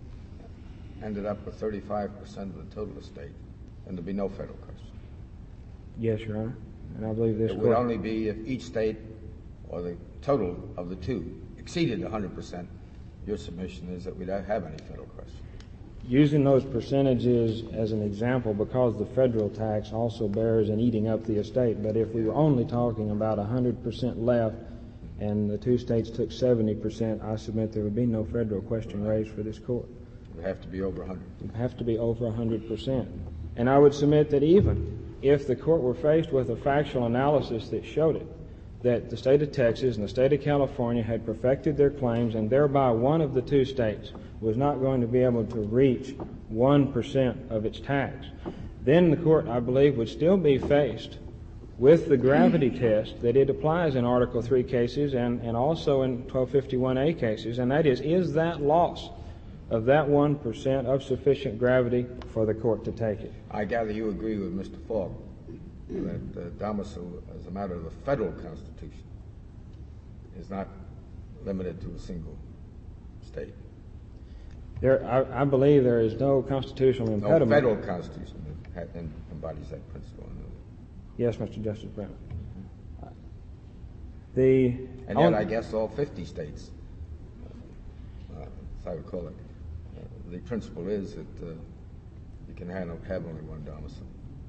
ended up with 35% of the total estate, and there'd be no federal question? Yes, Your Honor. And I believe this It would only be if each state, or the total of the two, exceeded 100%. Your submission is that we don't have any federal question. Using those percentages as an example, because the federal tax also bears in eating up the estate, but if we were only talking about 100% left and the two states took 70%, I submit there would be no federal question raised for this court. It would have to be over 100%. It would have to be over 100%. And I would submit that even if the court were faced with a factual analysis that showed it, that the state of Texas and the state of California had perfected their claims and thereby one of the two states was not going to be able to reach 1% of its tax, then the court, I believe, would still be faced with the gravity test that it applies in Article III cases and also in 1251A cases, and that is that loss of that 1% of sufficient gravity for the court to take it? I gather you agree with Mr. Falk that domicile, as a matter of the federal Constitution, is not limited to a single state. I believe there is no constitutional impediment. No federal constitution embodies that principle. Yes, Mr. Justice Brennan. And yet, I guess all 50 states, as I recall it, the principle is that you can have only one domicile.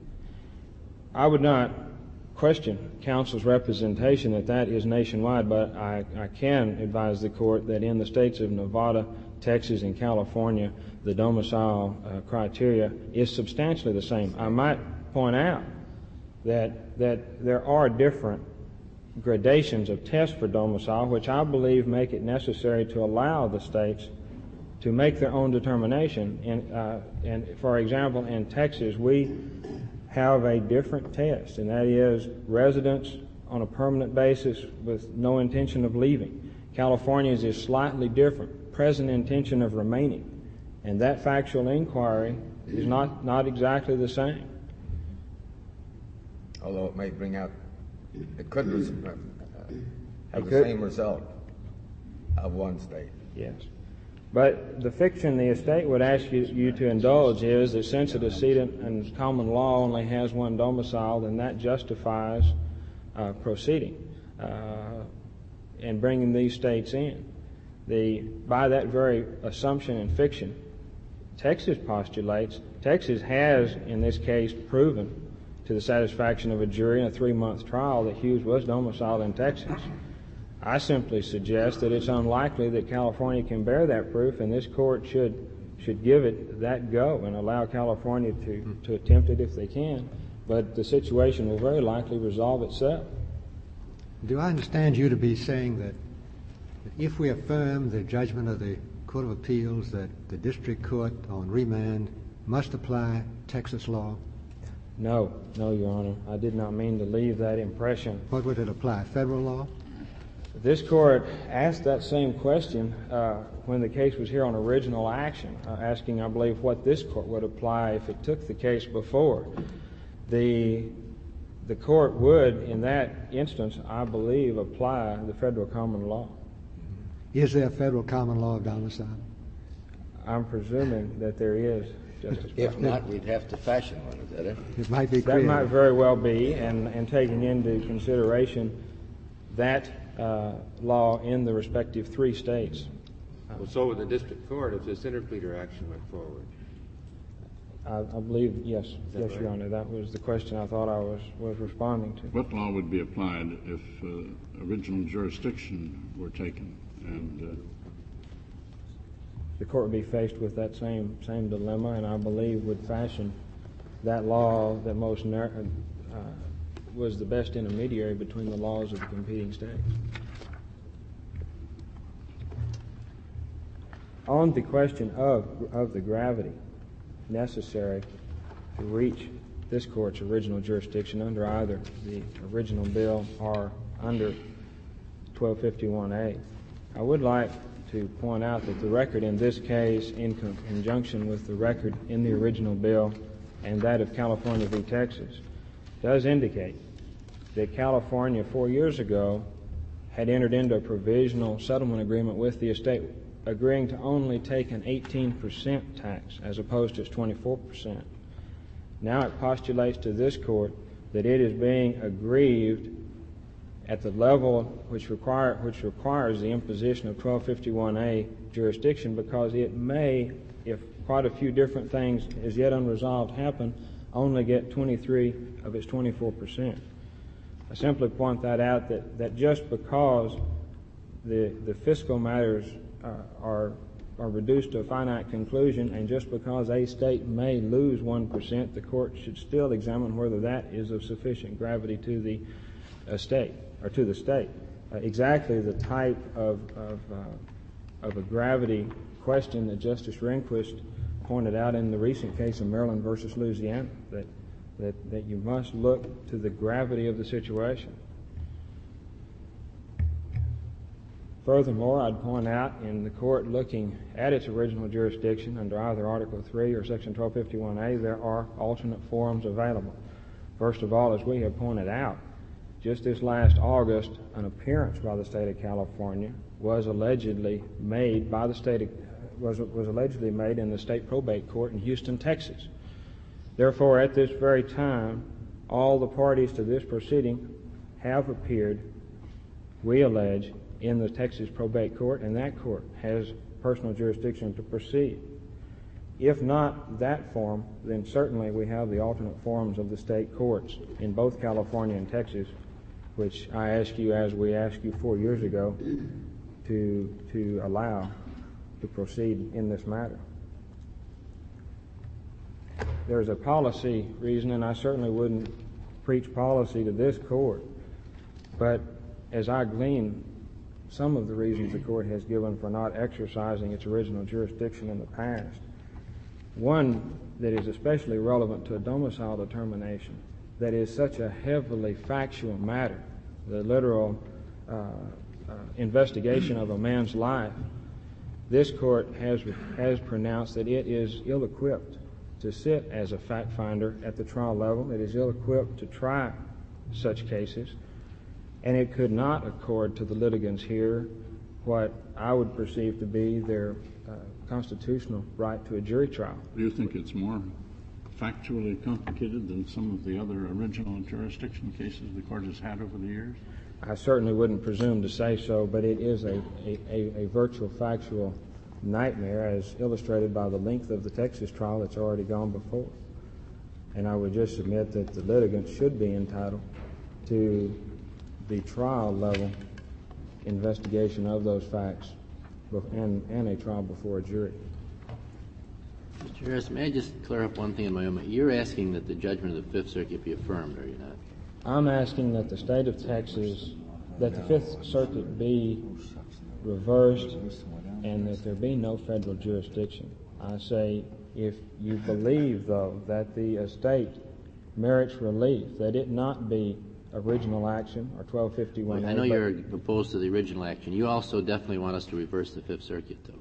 I would not question counsel's representation that is nationwide, but I can advise the court that in the states of Nevada, Texas, and California, the domicile criteria is substantially the same. I might point out that there are different gradations of tests for domicile, which I believe make it necessary to allow the states to make their own determination. And for example, in Texas, we have a different test, and that is residence on a permanent basis with no intention of leaving. California's is slightly different, present intention of remaining, and that factual inquiry is not exactly the same. Although it may bring out, it could have the same result of one state. Yes. But the fiction the estate would ask you to indulge is that since a decedent in common law only has one domicile, then that justifies proceeding and bringing these states in. By that very assumption and fiction, Texas postulates, Texas has in this case proven to the satisfaction of a jury in a 3-month trial that Hughes was domiciled in Texas. I simply suggest that it's unlikely that California can bear that proof, and this court should give it that go and allow California to attempt it if they can. But the situation will very likely resolve itself. Do I understand you to be saying that if we affirm the judgment of the Court of Appeals, that the district court on remand must apply Texas law? No, Your Honor. I did not mean to leave that impression. What would it apply, federal law? This court asked that same question when the case was here on original action, asking, I believe, what this court would apply if it took the case before. The court would, in that instance, I believe, apply the federal common law. Is there a federal common law of domicile? I'm presuming that there is, Justice Breyer. If not, we'd have to fashion one, is that it? It might be creative. That might very well be, and taking into consideration that law in the respective 3 states. Well, so would the district court if this interpleader action went forward? I believe, yes, right? Your Honor. That was the question I thought I was responding to. What law would be applied if original jurisdiction were taken? And the court would be faced with that same dilemma, and I believe would fashion that law that most was the best intermediary between the laws of the competing states. On the question of the gravity necessary to reach this court's original jurisdiction under either the original bill or under 1251A, I would like to point out that the record in this case, in conjunction with the record in the original bill and that of California v. Texas, does indicate that California 4 years ago had entered into a provisional settlement agreement with the estate, agreeing to only take an 18% tax as opposed to its 24%. Now it postulates to this court that it is being aggrieved at the level which requires the imposition of 1251A jurisdiction, because it may, if quite a few different things as yet unresolved happen, only get 23 of its 24%. I simply point that out that just because the fiscal matters are reduced to a finite conclusion, and just because a state may lose 1%, the court should still examine whether that is of sufficient gravity to the estate or to the state. Exactly the type of a gravity question that Justice Rehnquist pointed out in the recent case of Maryland versus Louisiana, that you must look to the gravity of the situation. Furthermore, I'd point out, in the court looking at its original jurisdiction under either Article 3 or Section 1251A, there are alternate forms available. First of all, as we have pointed out, just this last August, an appearance by the state of California was allegedly made by the state was allegedly made in the state probate court in Houston, Texas. Therefore, at this very time, all the parties to this proceeding have appeared, we allege, in the Texas probate court, and that court has personal jurisdiction to proceed. If not that form, then certainly we have the alternate forms of the state courts in both California and Texas, which I ask you, as we asked you 4 years ago, to allow to proceed in this matter. There's a policy reason, and I certainly wouldn't preach policy to this court, but as I glean some of the reasons the court has given for not exercising its original jurisdiction in the past, one that is especially relevant to a domicile determination that is such a heavily factual matter, the literal investigation of a man's life, this court has pronounced that it is ill-equipped to sit as a fact finder at the trial level. It is ill-equipped to try such cases, and it could not accord to the litigants here what I would perceive to be their constitutional right to a jury trial. Do you think it's more factually complicated than some of the other original jurisdiction cases the court has had over the years? I certainly wouldn't presume to say so, but it is a virtual factual nightmare, as illustrated by the length of the Texas trial that's already gone before. And I would just submit that the litigants should be entitled to the trial level investigation of those facts and a trial before a jury. Mr. Harris, may I just clear up one thing in my own mind? You're asking that the judgment of the Fifth Circuit be affirmed, are you not? I'm asking that the state of Texas, that the Fifth Circuit be reversed and that there be no federal jurisdiction. I say, if you believe, though, that the estate merits relief, that it not be original action or 1251. I know you're opposed to the original action. You also definitely want us to reverse the Fifth Circuit, though.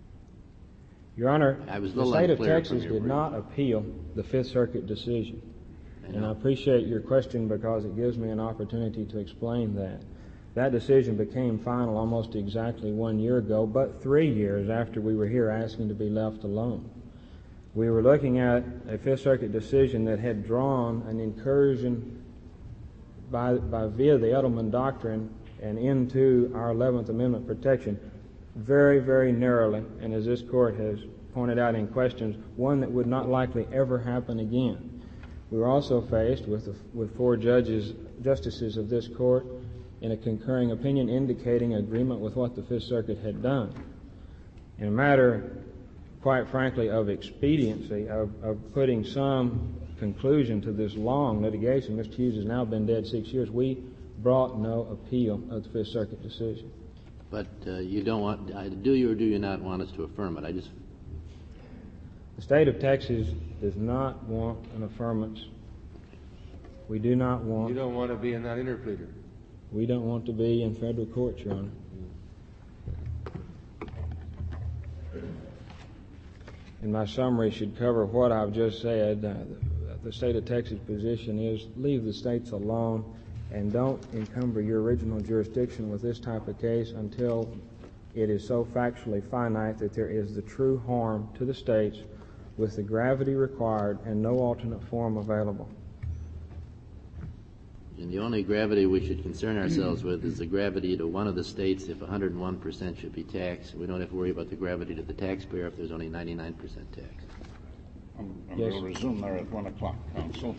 Your Honor, the state of Texas did not appeal the Fifth Circuit decision. And I appreciate your question because it gives me an opportunity to explain that. That decision became final almost exactly 1 year ago, but 3 years after we were here asking to be left alone. We were looking at a Fifth Circuit decision that had drawn an incursion by via the Edelman Doctrine and into our 11th Amendment protection very, very narrowly, and as this Court has pointed out in questions, one that would not likely ever happen again. We were also faced with 4 justices of this Court in a concurring opinion indicating agreement with what the Fifth Circuit had done. In a matter, quite frankly, of expediency, of putting some conclusion to this long litigation, Mr. Hughes has now been dead 6 years, we brought no appeal of the Fifth Circuit decision. But you don't want, do you or do you not want us to affirm it? The state of Texas does not want an affirmance. We do not want... You don't want to be in that interpleader. We don't want to be in federal court, Your Honor. And my summary should cover what I've just said. The state of Texas' position is leave the states alone and don't encumber your original jurisdiction with this type of case until it is so factually finite that there is the true harm to the states with the gravity required and no alternate form available. And the only gravity we should concern ourselves with is the gravity to one of the states if 101% should be taxed. We don't have to worry about the gravity to the taxpayer if there's only 99% tax. We'll resume there at 1 o'clock, Counsel.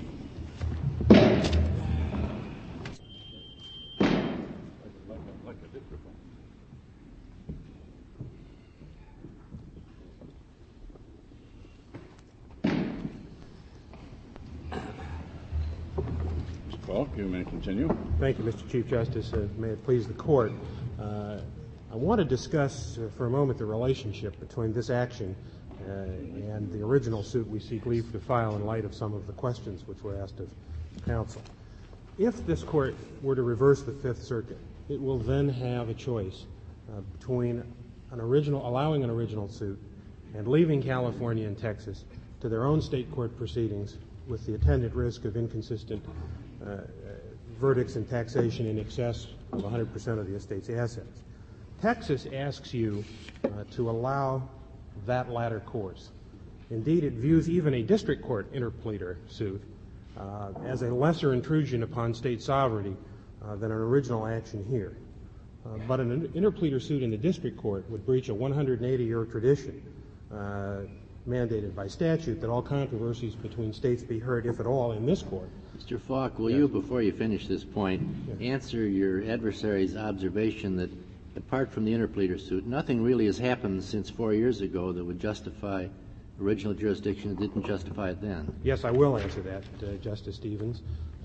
You may continue. Thank you, Mr. Chief Justice. May it please the Court. I want to discuss for a moment the relationship between this action and the original suit we seek leave to file in light of some of the questions which were asked of counsel. If this Court were to reverse the Fifth Circuit, it will then have a choice between allowing an original suit and leaving California and Texas to their own state court proceedings with the attendant risk of inconsistent verdicts in taxation in excess of 100% of the estate's assets. Texas asks you to allow that latter course. Indeed, it views even a district court interpleader suit as a lesser intrusion upon state sovereignty than an original action here. But an interpleader suit in the district court would breach a 180-year tradition mandated by statute that all controversies between states be heard, if at all, in this court. Mr. Falk, will you, before you finish this point, answer your adversary's observation that, apart from the interpleader suit, nothing really has happened since 4 years ago that would justify original jurisdiction that didn't justify it then? Yes, I will answer that, Justice Stevens.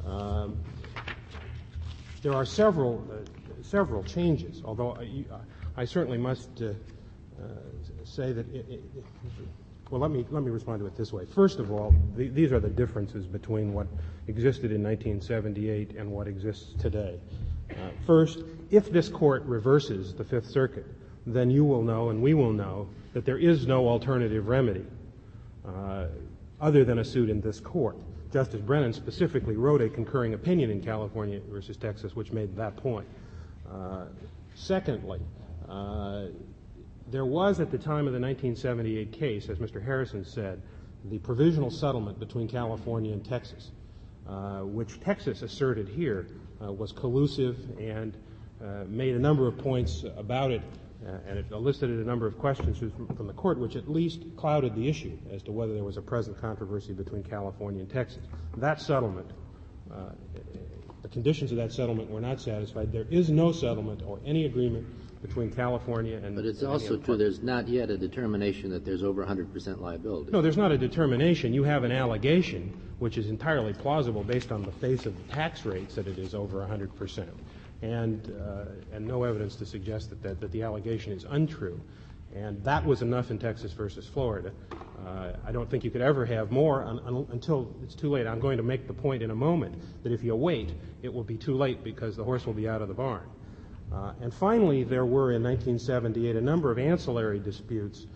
There are several changes, although I certainly must say that well, let me respond to it this way. First of all, these are the differences between what existed in 1978 and what exists today. First, if this court reverses the Fifth Circuit, then you will know and we will know that there is no alternative remedy other than a suit in this court. Justice Brennan specifically wrote a concurring opinion in California versus Texas which made that point. Secondly, there was at the time of the 1978 case, as Mr. Harrison said, the provisional settlement between California and Texas, which Texas asserted here was collusive and made a number of points about it, and it elicited a number of questions from the court which at least clouded the issue as to whether there was a present controversy between California and Texas. That settlement, the conditions of that settlement were not satisfied. There is no settlement or any agreement between California and... But it's also true there's not yet a determination that there's over 100% liability. No, there's not a determination. You have an allegation which is entirely plausible based on the face of the tax rates that it is over 100%, and no evidence to suggest that the allegation is untrue. And that was enough in Texas versus Florida. I don't think you could ever have more until it's too late. I'm going to make the point in a moment that if you wait, it will be too late because the horse will be out of the barn. And finally, there were in 1978 a number of ancillary disputes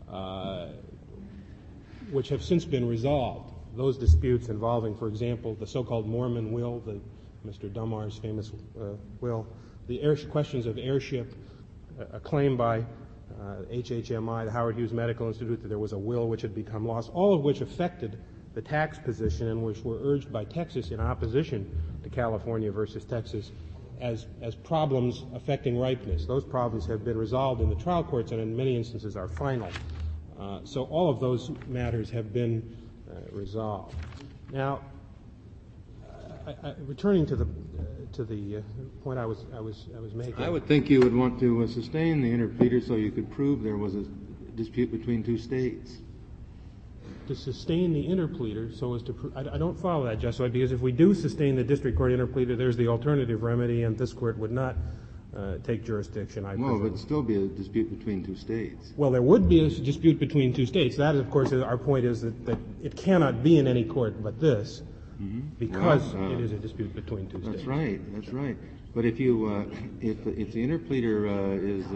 which have since been resolved. Those disputes involving, for example, the so-called Mormon will, Mr. Dumar's famous will, the questions of heirship, a claim by HHMI, the Howard Hughes Medical Institute, that there was a will which had become lost, all of which affected the tax position and which were urged by Texas in opposition to California versus Texas as problems affecting ripeness. Those problems have been resolved in the trial courts and in many instances are final. So all of those matters have been resolved. Now, returning to the point I was making. I would think you would want to sustain the interpleader so you could prove there was a dispute between two states. To sustain the interpleader so as to I don't follow that, Justice, because if we do sustain the district court interpleader, there's the alternative remedy, and this court would not take jurisdiction. Well, it would still be a dispute between two states. Well, there would be a dispute between two states. That, of course, our point is that it cannot be in any court but this, because it is a dispute between two states. That's right. But if you if the interpleader is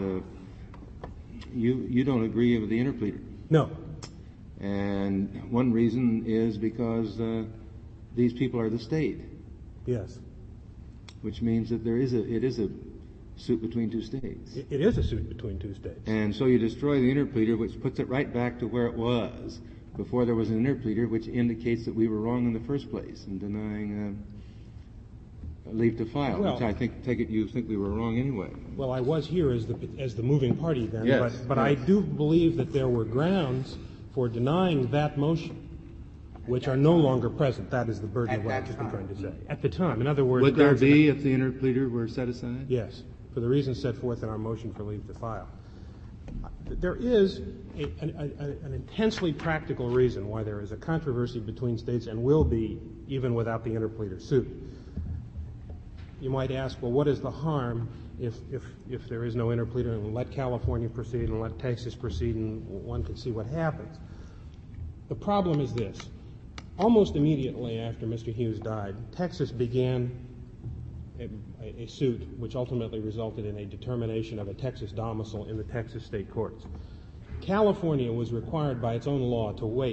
you don't agree with the interpleader. No. And one reason is because these people are the state. Yes. Which means that it is a suit between two states. It is a suit between two states. And so you destroy the interpleader, which puts it right back to where it was before there was an interpleader, which indicates that we were wrong in the first place in denying leave to file, which I take it you think we were wrong anyway. Well, I was here as the moving party then, yes, but I do believe that there were grounds for denying that motion, which are no longer present. That is the burden of what I've just been trying to say. At the time. In other words... Would there be if the interpleader were set aside? Yes, for the reasons set forth in our motion for leave to file. There is an intensely practical reason why there is a controversy between states and will be even without the interpleader suit. You might ask, well, what is the harm if there is no interpleader and let California proceed and let Texas proceed and one can see what happens? The problem is this. Almost immediately after Mr. Hughes died, Texas began a suit which ultimately resulted in a determination of a Texas domicile in the Texas state courts. California was required by its own law to wait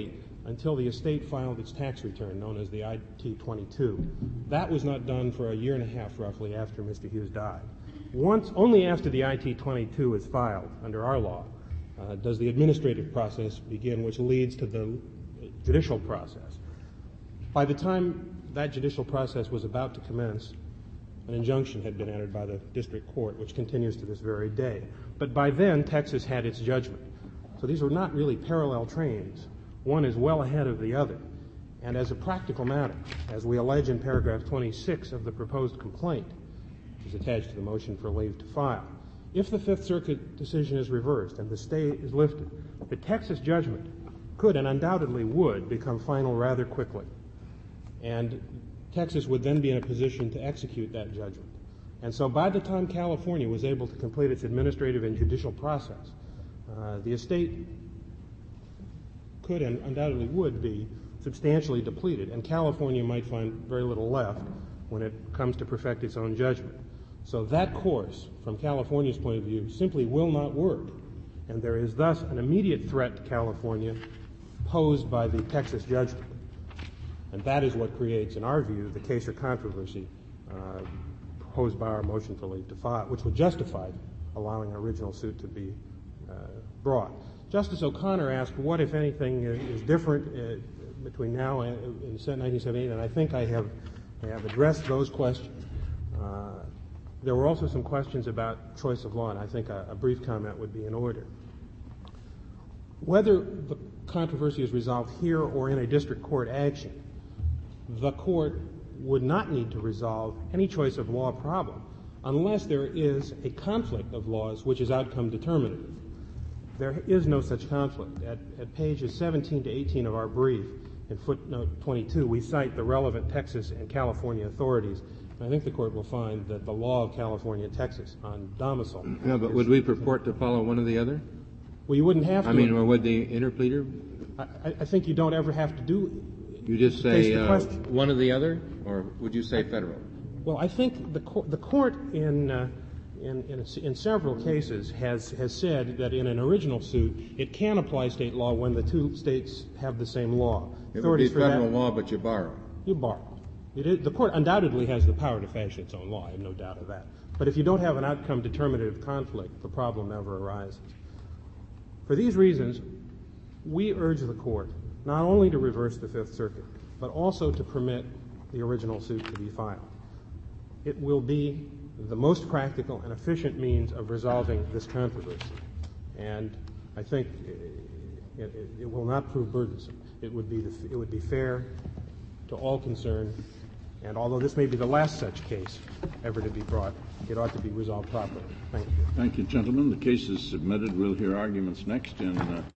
until the estate filed its tax return, known as the IT-22. That was not done for a year and a half, roughly, after Mr. Hughes died. Only after the IT-22 is filed under our law does the administrative process begin, which leads to the judicial process. By the time that judicial process was about to commence, an injunction had been entered by the district court, which continues to this very day. But by then, Texas had its judgment. So these were not really parallel trains. One is well ahead of the other. And as a practical matter, as we allege in paragraph 26 of the proposed complaint, which is attached to the motion for leave to file, if the Fifth Circuit decision is reversed and the stay is lifted, the Texas judgment could and undoubtedly would become final rather quickly. And Texas would then be in a position to execute that judgment. And so by the time California was able to complete its administrative and judicial process, the estate could and undoubtedly would be substantially depleted, and California might find very little left when it comes to perfect its own judgment. So that course, from California's point of view, simply will not work, and there is thus an immediate threat to California posed by the Texas judgment. And that is what creates, in our view, the case or controversy proposed by our motion for leave to file, which would justify allowing an original suit to be brought. Justice O'Connor asked what, if anything, is different between now and 1978, and I think I have addressed those questions. There were also some questions about choice of law, and I think a brief comment would be in order. Whether the controversy is resolved here or in a district court action, the court would not need to resolve any choice of law problem unless there is a conflict of laws which is outcome determinative. There is no such conflict. At pages 17 to 18 of our brief, in footnote 22, we cite the relevant Texas and California authorities. And I think the court will find that the law of California and Texas on domicile. Yeah, but would we purport to follow one or the other? Well, you wouldn't have to. I mean, or would the interpleader? I think you don't ever have to do. You just say one or the other, or would you say federal? Well, I think the court in several cases has said that in an original suit it can apply state law when the two states have the same law. It would be federal law, but you borrow. You borrow. The court undoubtedly has the power to fashion its own law. I have no doubt of that. But if you don't have an outcome determinative conflict, the problem never arises. For these reasons, we urge the court not only to reverse the Fifth Circuit, but also to permit the original suit to be filed. It will be the most practical and efficient means of resolving this controversy. And I think it will not prove burdensome. It would be fair to all concerned. And although this may be the last such case ever to be brought, it ought to be resolved properly. Thank you. Thank you, gentlemen. The case is submitted. We'll hear arguments next in